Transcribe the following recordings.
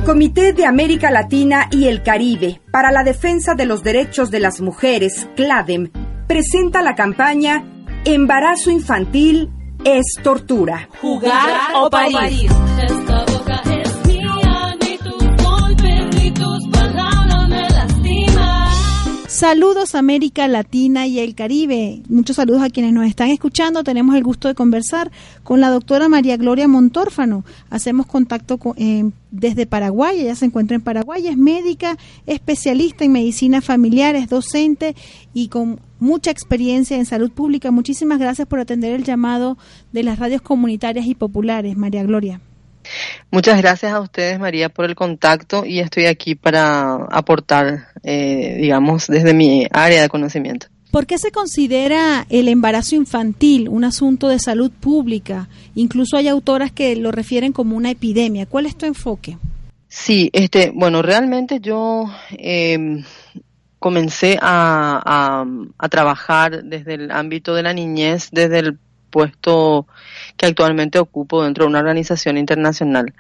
Comité de América Latina y el Caribe para la Defensa de los Derechos de las Mujeres, CLADEM, presenta la campaña Embarazo Infantil es Tortura. Jugar o parir. Esta boca es mía, ni tus golpes ni tus palabras me lastiman. Saludos América Latina y el Caribe. Muchos saludos a quienes nos están escuchando. Tenemos el gusto de conversar con la doctora María Gloria Montórfano. Hacemos contacto desde Paraguay. Ella se encuentra en Paraguay, es médica, especialista en medicina familiar, es docente y con mucha experiencia en salud pública. Muchísimas gracias por atender el llamado de las radios comunitarias y populares, María Gloria. Muchas gracias a ustedes, María, por el contacto, y estoy aquí para aportar, digamos, desde mi área de conocimiento. ¿Por qué se considera el embarazo infantil un asunto de salud pública? Incluso hay autoras que lo refieren como una epidemia. ¿Cuál es tu enfoque? Sí, bueno, realmente yo comencé a trabajar desde el ámbito de la niñez, desde el puesto que actualmente ocupo dentro de una organización internacional,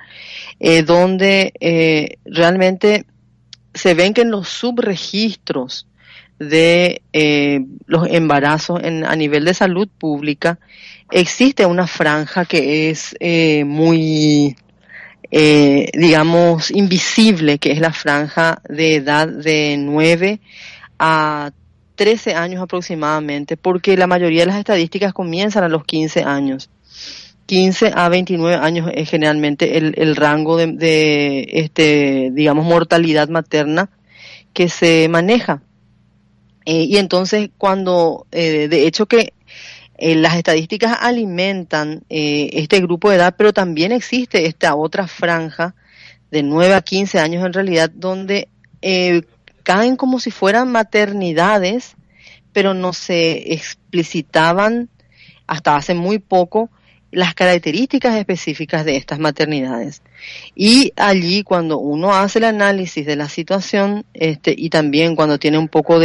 donde realmente se ven que en los subregistros de los embarazos a nivel de salud pública existe una franja que es muy, digamos, invisible, que es la franja de edad de 9 a 13 años aproximadamente, porque la mayoría de las estadísticas comienzan a los 15 años. 15 a 29 años es generalmente el rango de digamos, mortalidad materna que se maneja. Y entonces cuando, de hecho que las estadísticas alimentan este grupo de edad, pero también existe esta otra franja de 9 a 15 años en realidad, donde caen como si fueran maternidades, pero no se explicitaban hasta hace muy poco las características específicas de estas maternidades. Y allí, cuando uno hace el análisis de la situación, y también cuando tiene un poco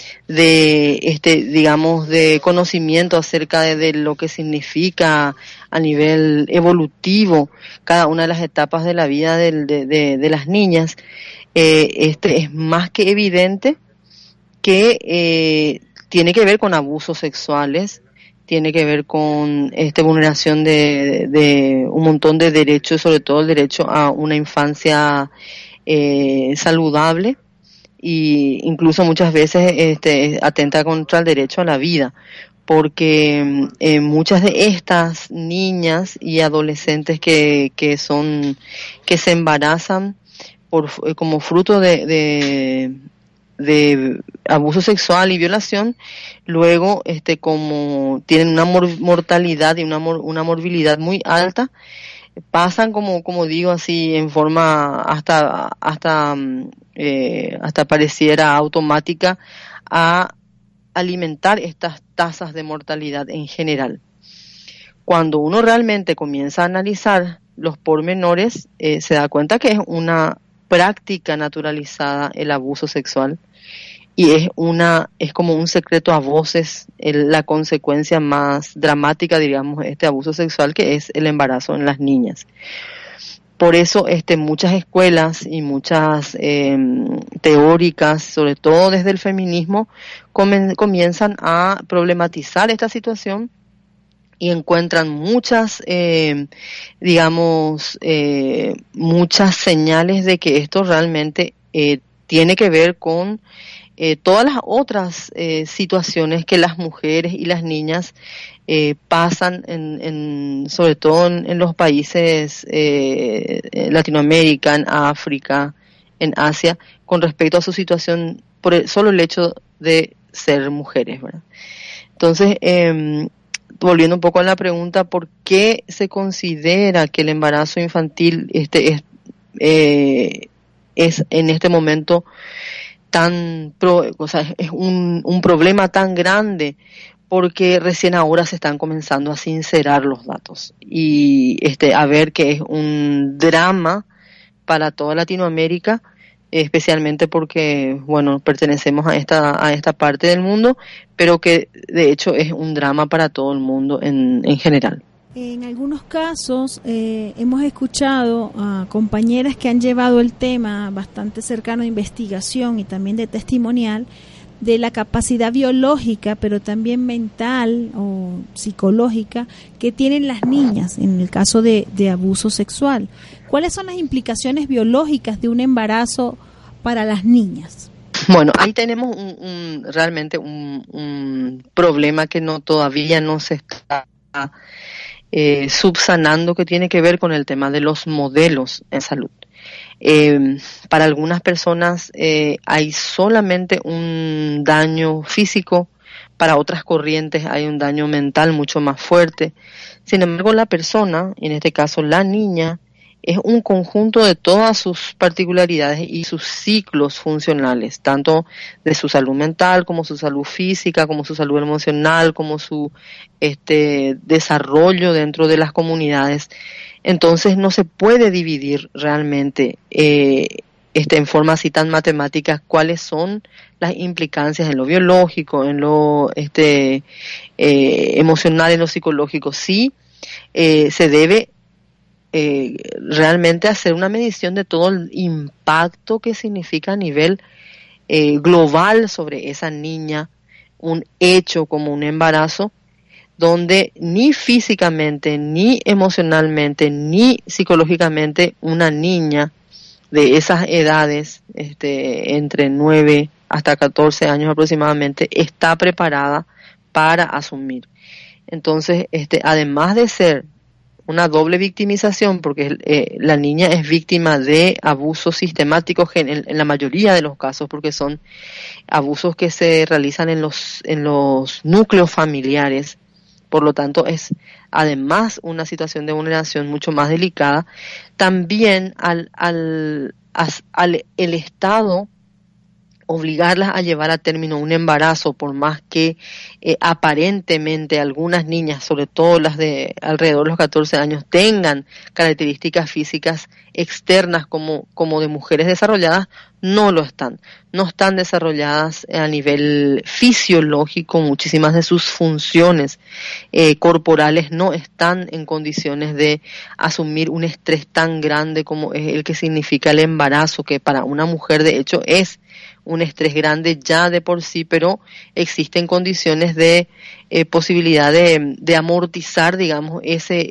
digamos, de conocimiento acerca de lo que significa a nivel evolutivo cada una de las etapas de la vida de las niñas, es más que evidente que tiene que ver con abusos sexuales, tiene que ver con vulneración de un montón de derechos, sobre todo el derecho a una infancia saludable, y incluso muchas veces atenta contra el derecho a la vida, porque muchas de estas niñas y adolescentes que se embarazan como fruto de abuso sexual y violación, luego como tienen una mortalidad y una morbilidad muy alta, pasan como digo así en forma hasta pareciera automática a alimentar estas tasas de mortalidad en general. Cuando uno realmente comienza a analizar los pormenores, se da cuenta que es una práctica naturalizada el abuso sexual, y es como un secreto a voces la consecuencia más dramática, digamos, de este abuso sexual, que es el embarazo en las niñas. Por eso muchas escuelas y muchas teóricas, sobre todo desde el feminismo, comienzan a problematizar esta situación y encuentran muchas muchas señales de que esto realmente tiene que ver con todas las otras situaciones que las mujeres y las niñas pasan sobre todo en los países Latinoamérica, en África, en Asia, con respecto a su situación por solo el hecho de ser mujeres, ¿verdad? Entonces, volviendo un poco a la pregunta, ¿por qué se considera que el embarazo infantil es en este momento es un problema tan grande? Porque recién ahora se están comenzando a sincerar los datos y a ver que es un drama para toda Latinoamérica, especialmente porque, bueno, pertenecemos a esta parte del mundo, pero que de hecho es un drama para todo el mundo en general. En algunos casos hemos escuchado a compañeras que han llevado el tema bastante cercano de investigación y también de testimonial de la capacidad biológica, pero también mental o psicológica que tienen las niñas en el caso de abuso sexual. ¿Cuáles son las implicaciones biológicas de un embarazo para las niñas? Bueno, ahí tenemos realmente un problema que todavía no se está subsanando, que tiene que ver con el tema de los modelos en salud. Para algunas personas hay solamente un daño físico, para otras corrientes hay un daño mental mucho más fuerte. Sin embargo, la persona, en este caso la niña, es un conjunto de todas sus particularidades y sus ciclos funcionales, tanto de su salud mental como su salud física, como su salud emocional, como su desarrollo dentro de las comunidades. Entonces no se puede dividir realmente en forma así tan matemática cuáles son las implicancias en lo biológico, en lo emocional, en lo psicológico. Sí, se debe realmente hacer una medición de todo el impacto que significa a nivel global sobre esa niña un hecho como un embarazo, donde ni físicamente, ni emocionalmente, ni psicológicamente una niña de esas edades, entre 9 hasta 14 años aproximadamente, está preparada para asumir. Entonces, además de ser una doble victimización, porque la niña es víctima de abusos sistemáticos en la mayoría de los casos, porque son abusos que se realizan en los núcleos familiares. Por lo tanto, es además una situación de vulneración mucho más delicada. También el Estado obligarlas a llevar a término un embarazo, por más que aparentemente algunas niñas, sobre todo las de alrededor de los 14 años, tengan características físicas externas como de mujeres desarrolladas, no lo están. No están desarrolladas a nivel fisiológico, muchísimas de sus funciones corporales no están en condiciones de asumir un estrés tan grande como es el que significa el embarazo, que para una mujer de hecho es un estrés grande ya de por sí, pero existen condiciones de posibilidad de amortizar, digamos, ese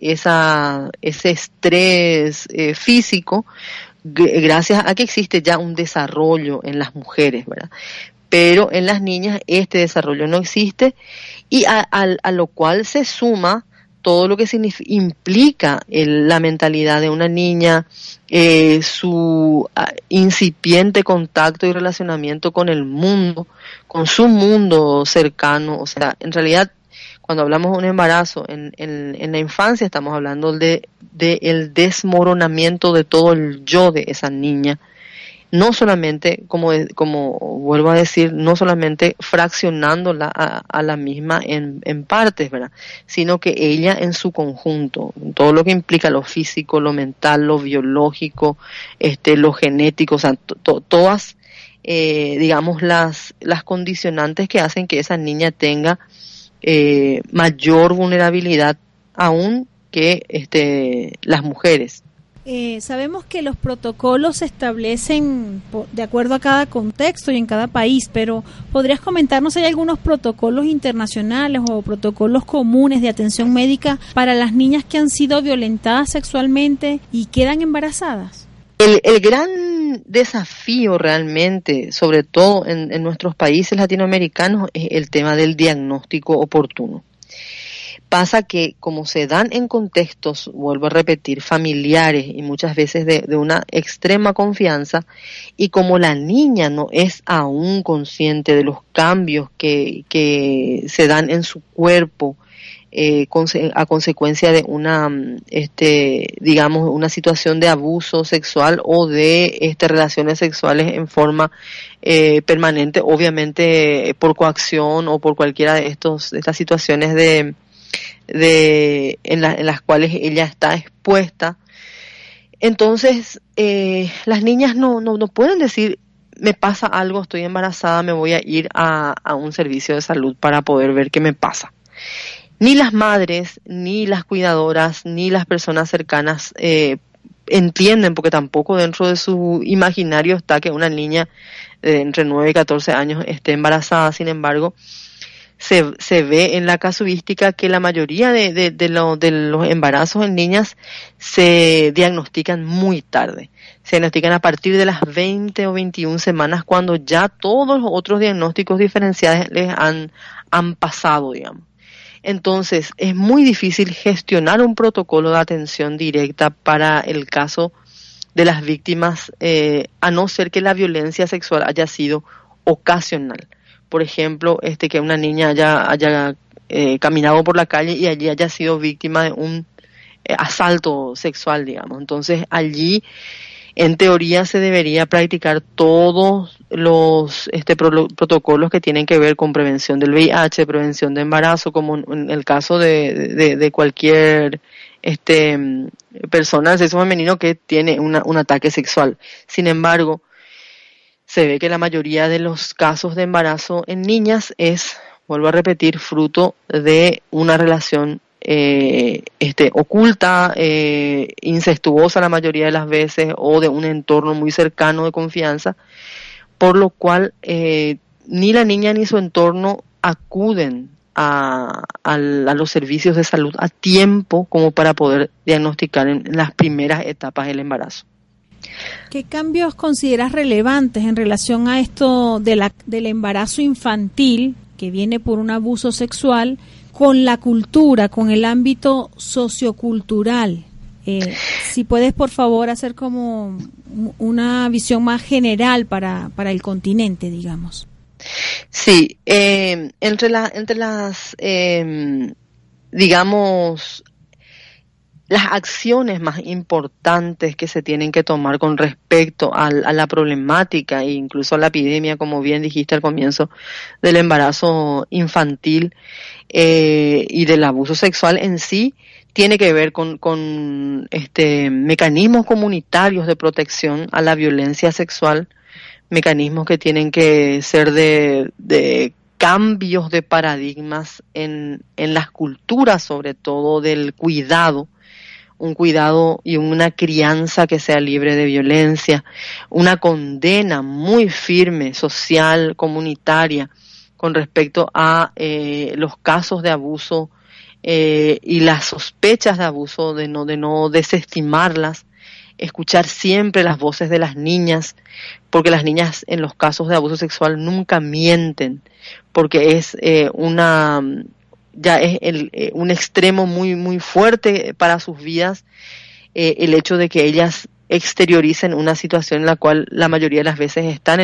estrés físico, gracias a que existe ya un desarrollo en las mujeres, ¿verdad? Pero en las niñas este desarrollo no existe, y a lo cual se suma todo lo que implica la mentalidad de una niña, su incipiente contacto y relacionamiento con el mundo, con su mundo cercano. O sea, en realidad, cuando hablamos de un embarazo en la infancia, estamos hablando de el desmoronamiento de todo el yo de esa niña. No solamente, como vuelvo a decir, no solamente fraccionándola a la misma en partes, ¿verdad? Sino que ella en su conjunto, todo lo que implica lo físico, lo mental, lo biológico, lo genético, o sea, todas, digamos, las condicionantes que hacen que esa niña tenga mayor vulnerabilidad aún que las mujeres. Sabemos que los protocolos se establecen de acuerdo a cada contexto y en cada país, pero ¿podrías comentarnos si hay algunos protocolos internacionales o protocolos comunes de atención médica para las niñas que han sido violentadas sexualmente y quedan embarazadas? El gran desafío realmente, sobre todo en nuestros países latinoamericanos, es el tema del diagnóstico oportuno. Pasa que como se dan en contextos, vuelvo a repetir, familiares y muchas veces de una extrema confianza, y como la niña no es aún consciente de los cambios que se dan en su cuerpo a consecuencia de una, digamos, una situación de abuso sexual o de relaciones sexuales en forma permanente, obviamente por coacción o por cualquiera de estas situaciones en las cuales ella está expuesta. Entonces las niñas no pueden decir, me pasa algo, estoy embarazada, me voy a ir a un servicio de salud para poder ver qué me pasa. ni las madres, ni las cuidadoras, ni las personas cercanas entienden, porque tampoco dentro de su imaginario está que una niña entre 9 y 14 años esté embarazada. Sin embargo, se ve en la casuística que la mayoría de los embarazos en niñas se diagnostican muy tarde. Se diagnostican a partir de las 20 o 21 semanas, cuando ya todos los otros diagnósticos diferenciales les han pasado, digamos. Entonces, es muy difícil gestionar un protocolo de atención directa para el caso de las víctimas, a no ser que la violencia sexual haya sido ocasional. Por ejemplo, que una niña haya caminado por la calle y allí haya sido víctima de un asalto sexual, digamos. Entonces, allí, en teoría, se debería practicar todos los protocolos que tienen que ver con prevención del VIH, prevención de embarazo, como en el caso de cualquier persona del sexo femenino que tiene un ataque sexual. Sin embargo, se ve que la mayoría de los casos de embarazo en niñas es, vuelvo a repetir, fruto de una relación oculta, incestuosa la mayoría de las veces, o de un entorno muy cercano de confianza, por lo cual ni la niña ni su entorno acuden a los servicios de salud a tiempo como para poder diagnosticar en las primeras etapas del embarazo. ¿Qué cambios consideras relevantes en relación a esto del embarazo infantil que viene por un abuso sexual con la cultura, con el ámbito sociocultural? Si puedes, por favor, hacer como una visión más general para el continente, digamos. Sí, entre las digamos, las acciones más importantes que se tienen que tomar con respecto a la problemática e incluso a la epidemia, como bien dijiste al comienzo, del embarazo infantil y del abuso sexual en sí, tiene que ver con mecanismos comunitarios de protección a la violencia sexual, mecanismos que tienen que ser de cambios de paradigmas en las culturas, sobre todo del cuidado, un cuidado y una crianza que sea libre de violencia, una condena muy firme, social, comunitaria, con respecto a los casos de abuso y las sospechas de abuso, de no desestimarlas, escuchar siempre las voces de las niñas, porque las niñas en los casos de abuso sexual nunca mienten, porque es un extremo muy muy fuerte para sus vidas, el hecho de que ellas exterioricen una situación en la cual la mayoría de las veces están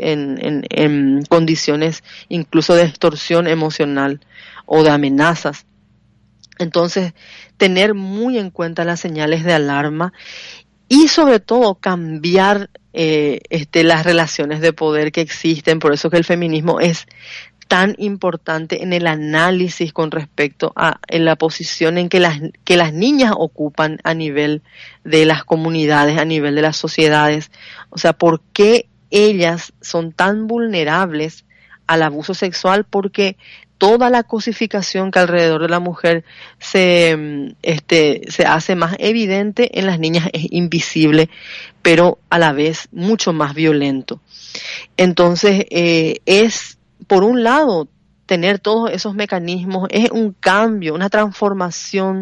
en condiciones incluso de extorsión emocional o de amenazas. Entonces, tener muy en cuenta las señales de alarma y sobre todo cambiar las relaciones de poder que existen. Por eso que el feminismo es tan importante en el análisis con respecto a en la posición en que las niñas ocupan a nivel de las comunidades, a nivel de las sociedades. O sea, ¿por qué ellas son tan vulnerables al abuso sexual? Porque toda la cosificación que alrededor de la mujer se hace más evidente en las niñas es invisible, pero a la vez mucho más violento. Entonces, es, por un lado, tener todos esos mecanismos, es un cambio, una transformación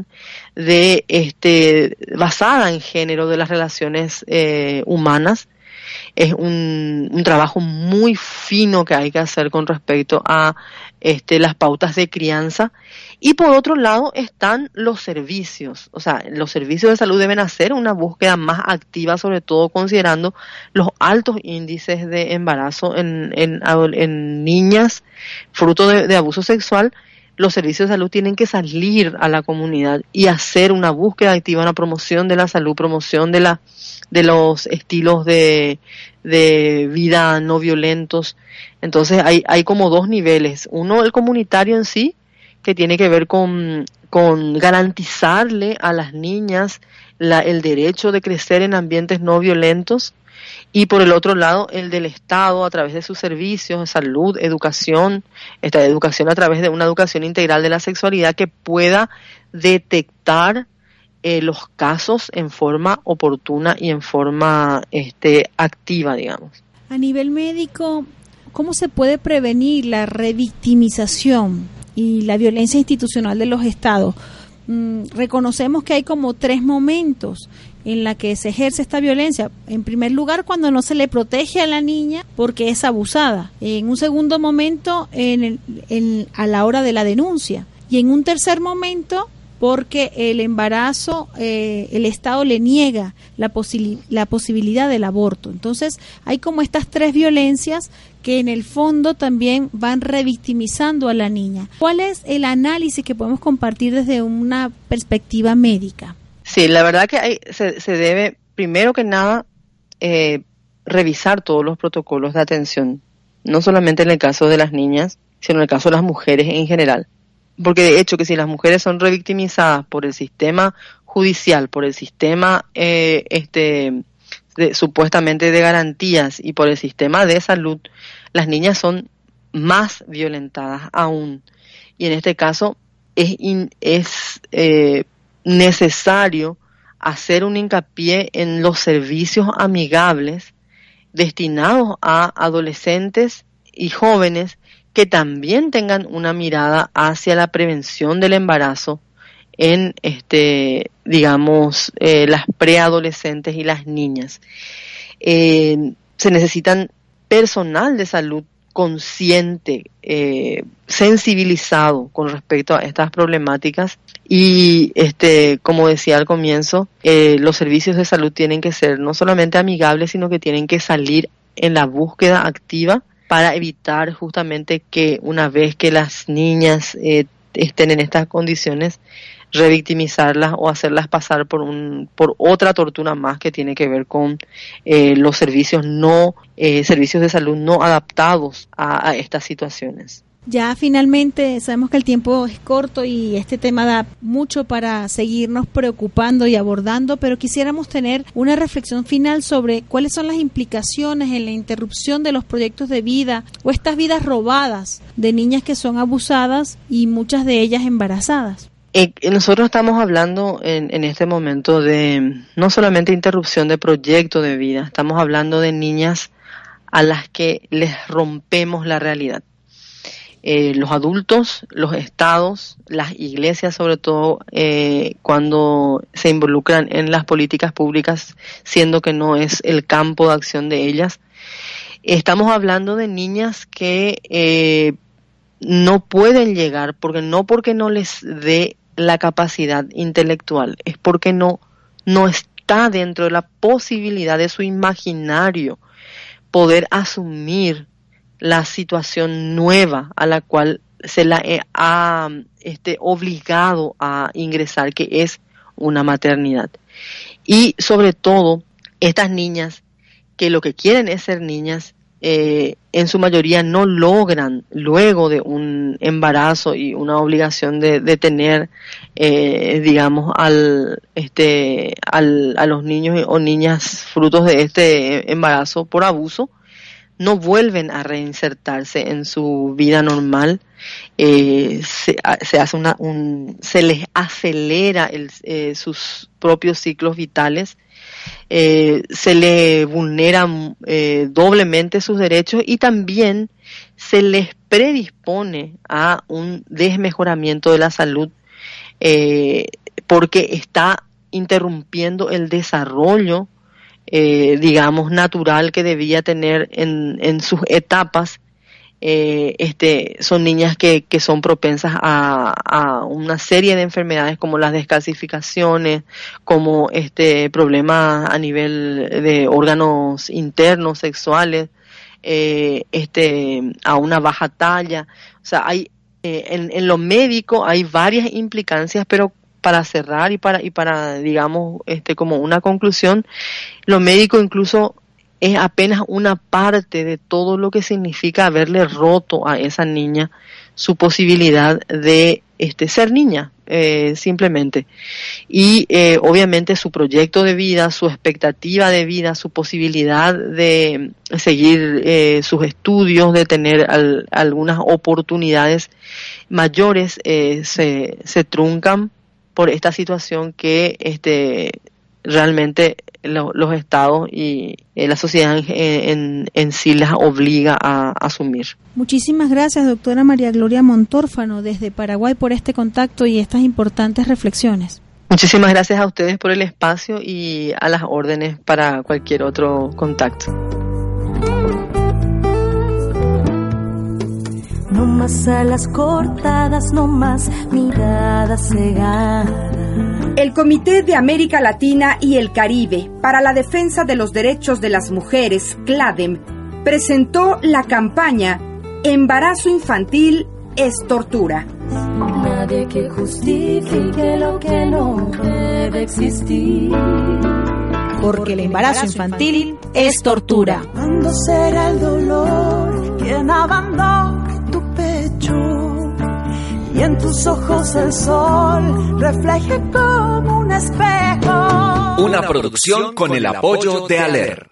basada en género de las relaciones humanas. Es un trabajo muy fino que hay que hacer con respecto a las pautas de crianza. Y por otro lado están los servicios. O sea, los servicios de salud deben hacer una búsqueda más activa, sobre todo considerando los altos índices de embarazo en niñas fruto de abuso sexual. Los servicios de salud tienen que salir a la comunidad y hacer una búsqueda activa, una promoción de la salud, promoción de los estilos de vida no violentos. Entonces hay como dos niveles. Uno, el comunitario en sí, que tiene que ver con garantizarle a las niñas el derecho de crecer en ambientes no violentos, y por el otro lado el del Estado a través de sus servicios de salud, educación, esta educación a través de una educación integral de la sexualidad que pueda detectar los casos en forma oportuna y en forma activa, digamos. A nivel médico, ¿cómo se puede prevenir la revictimización y la violencia institucional de los estados? Reconocemos que hay como 3 momentos en la que se ejerce esta violencia. En primer lugar, cuando no se le protege a la niña porque es abusada. En un segundo momento, a la hora de la denuncia. Y en un tercer momento, porque el embarazo, el Estado le niega la posibilidad del aborto. Entonces, hay como estas 3 violencias que en el fondo también van revictimizando a la niña. ¿Cuál es el análisis que podemos compartir desde una perspectiva médica? Sí, la verdad que se debe, primero que nada, revisar todos los protocolos de atención, no solamente en el caso de las niñas, sino en el caso de las mujeres en general. Porque de hecho que si las mujeres son revictimizadas por el sistema judicial, por el sistema supuestamente de garantías y por el sistema de salud, las niñas son más violentadas aún. Y en este caso es necesario hacer un hincapié en los servicios amigables destinados a adolescentes y jóvenes que también tengan una mirada hacia la prevención del embarazo en las preadolescentes y las niñas. Se necesitan personal de salud consciente, sensibilizado con respecto a estas problemáticas y como decía al comienzo, los servicios de salud tienen que ser no solamente amigables, sino que tienen que salir en la búsqueda activa para evitar justamente que una vez que las niñas estén en estas condiciones, revictimizarlas o hacerlas pasar por otra tortura más que tiene que ver con los servicios de salud no adaptados a estas situaciones. Ya finalmente sabemos que el tiempo es corto y este tema da mucho para seguirnos preocupando y abordando, pero quisiéramos tener una reflexión final sobre cuáles son las implicaciones en la interrupción de los proyectos de vida o estas vidas robadas de niñas que son abusadas y muchas de ellas embarazadas. Nosotros estamos hablando en este momento de no solamente interrupción de proyecto de vida, estamos hablando de niñas a las que les rompemos la realidad. Los adultos, los estados, las iglesias sobre todo, cuando se involucran en las políticas públicas, siendo que no es el campo de acción de ellas, estamos hablando de niñas que no pueden llegar, porque no les dé la capacidad intelectual, es porque no está dentro de la posibilidad de su imaginario poder asumir la situación nueva a la cual se la ha obligado a ingresar, que es una maternidad. Y sobre todo, estas niñas que lo que quieren es ser niñas, en su mayoría no logran, luego de un embarazo y una obligación de tener, a los niños o niñas frutos de este embarazo por abuso, no vuelven a reinsertarse en su vida normal, se les acelera sus propios ciclos vitales, se le vulneran doblemente sus derechos y también se les predispone a un desmejoramiento de la salud, porque está interrumpiendo el desarrollo natural que debía tener en sus etapas. Son niñas que son propensas a una serie de enfermedades como las descalcificaciones, como problemas a nivel de órganos internos sexuales, a una baja talla. O sea, hay en lo médico hay varias implicancias, pero para cerrar y para digamos como una conclusión, lo médico incluso es apenas una parte de todo lo que significa haberle roto a esa niña su posibilidad de ser niña, simplemente. Y obviamente su proyecto de vida, su expectativa de vida, su posibilidad de seguir sus estudios, de tener algunas oportunidades mayores, se truncan por esta situación que realmente los estados y la sociedad en sí las obliga a asumir. Muchísimas gracias, doctora María Gloria Montórfano, desde Paraguay, por este contacto y estas importantes reflexiones. Muchísimas gracias a ustedes por el espacio y a las órdenes para cualquier otro contacto. No más alas cortadas, no más miradas cegadas. El Comité de América Latina y el Caribe para la Defensa de los Derechos de las Mujeres, CLADEM, presentó la campaña Embarazo Infantil es Tortura. Nadie que justifique lo que no debe existir. Porque el embarazo infantil es tortura. ¿Cuándo será el dolor quien abandone tu pecho? Y en tus ojos el sol refleje como un espejo. Una producción con el apoyo de ALER.